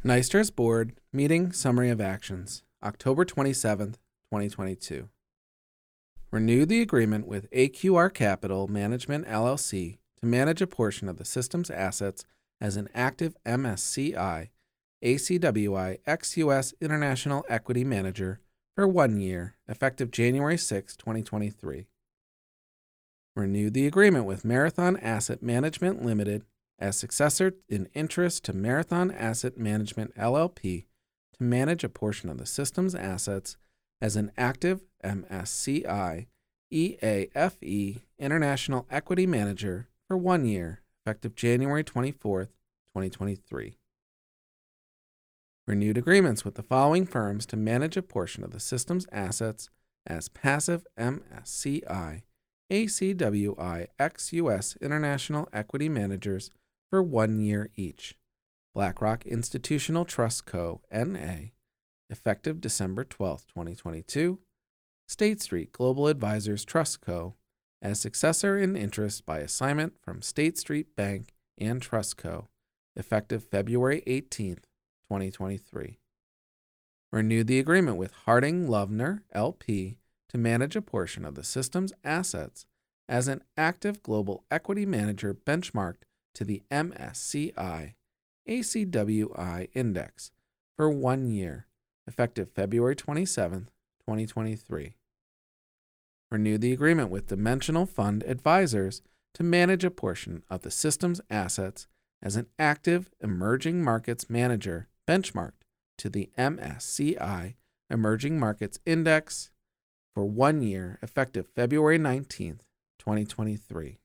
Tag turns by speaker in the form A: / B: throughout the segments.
A: NYSTERS Board Meeting Summary of Actions, October 27th, 2022. Renew the agreement with AQR Capital Management, LLC to manage a portion of the system's assets as an active MSCI, ACWI ex-US International Equity Manager for 1 year, effective January 6, 2023. Renew the agreement with Marathon Asset Management Limited as successor in interest to Marathon Asset Management, LLP to manage a portion of the system's assets as an active MSCI EAFE International Equity Manager for 1 year, effective January 24th, 2023. Renewed agreements with the following firms to manage a portion of the system's assets as passive MSCI ACWI ex-US International Equity Managers for 1 year each. BlackRock Institutional Trust Co., N.A., effective December 12, 2022. State Street Global Advisors Trust Co., as successor in interest by assignment from State Street Bank and Trust Co., effective February 18, 2023. Renew the agreement with Harding Loevner, L.P., to manage a portion of the system's assets as an active global equity manager benchmarked to the MSCI ACWI Index for 1 year, effective February 27, 2023. Renew the agreement with Dimensional Fund Advisors to manage a portion of the system's assets as an active emerging markets manager benchmarked to the MSCI Emerging Markets Index for 1 year, effective February 19, 2023.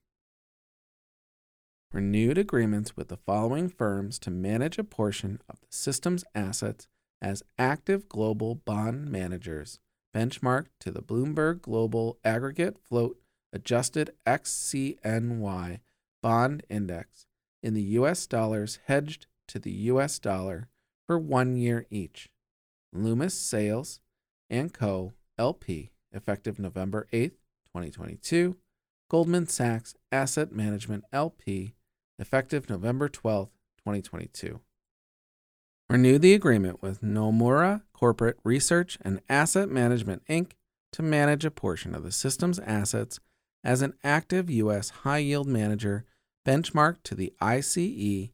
A: Renewed agreements with the following firms to manage a portion of the system's assets as active global bond managers, benchmarked to the Bloomberg Global Aggregate Float Adjusted XCNY Bond Index in the U.S. dollars hedged to the U.S. dollar for 1 year each. Loomis Sayles & Co., L.P., effective November 8, 2022. Goldman Sachs Asset Management, L.P., effective November 12, 2022. Renew the agreement with Nomura Corporate Research and Asset Management, Inc. to manage a portion of the system's assets as an active U.S. high-yield manager benchmarked to the ICE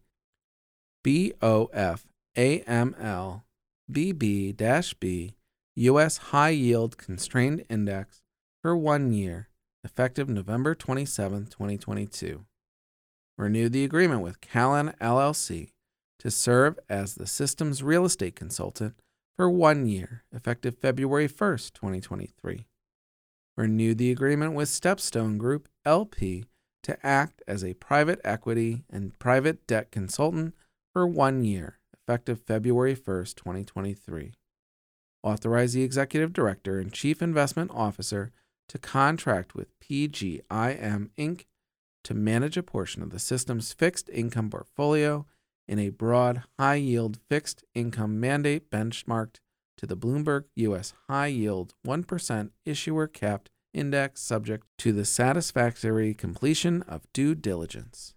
A: BOF AML BB-B U.S. High Yield Constrained Index for 1 year, effective November 27, 2022. Renew the agreement with Callan LLC to serve as the system's real estate consultant for 1 year, effective February 1, 2023. Renew the agreement with Stepstone Group, LP, to act as a private equity and private debt consultant for 1 year, effective February 1, 2023. Authorize the Executive Director and Chief Investment Officer to contract with PGIM, Inc. to manage a portion of the system's fixed income portfolio in a broad, high-yield fixed income mandate benchmarked to the Bloomberg U.S. High Yield 1% Issuer Capped Index subject to the satisfactory completion of due diligence.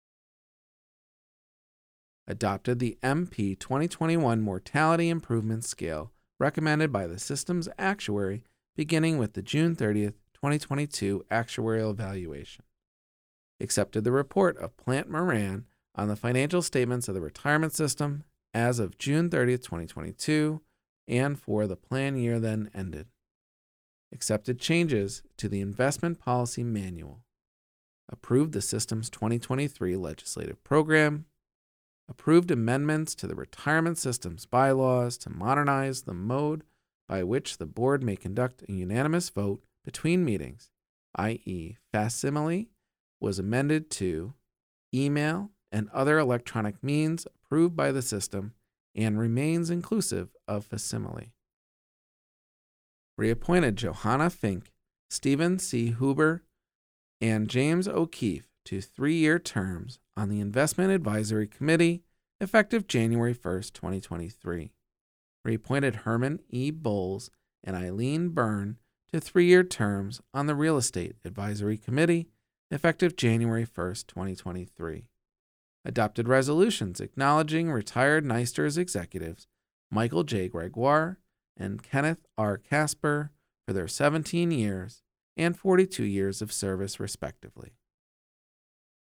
A: Adopted the MP 2021 Mortality Improvement Scale recommended by the system's actuary beginning with the June 30th, 2022 actuarial evaluation. Accepted the report of Plant Moran on the financial statements of the retirement system as of June 30th, 2022, and for the plan year then ended. Accepted changes to the investment policy manual. Approved the system's 2023 legislative program. Approved amendments to the retirement system's bylaws to modernize the mode by which the board may conduct a unanimous vote between meetings, i.e., facsimile, was amended to email and other electronic means approved by the system and remains inclusive of facsimile. Reappointed Johanna Fink, Stephen C. Huber, and James O'Keefe to 3-year terms on the Investment Advisory Committee, effective January 1, 2023. Reappointed Herman E. Bowles and Eileen Byrne to 3-year terms on the Real Estate Advisory Committee, effective January 1, 2023. adopted resolutions acknowledging retired NYSTERS executives Michael J. Gregoire and Kenneth R. Casper for their 17 years and 42 years of service, respectively.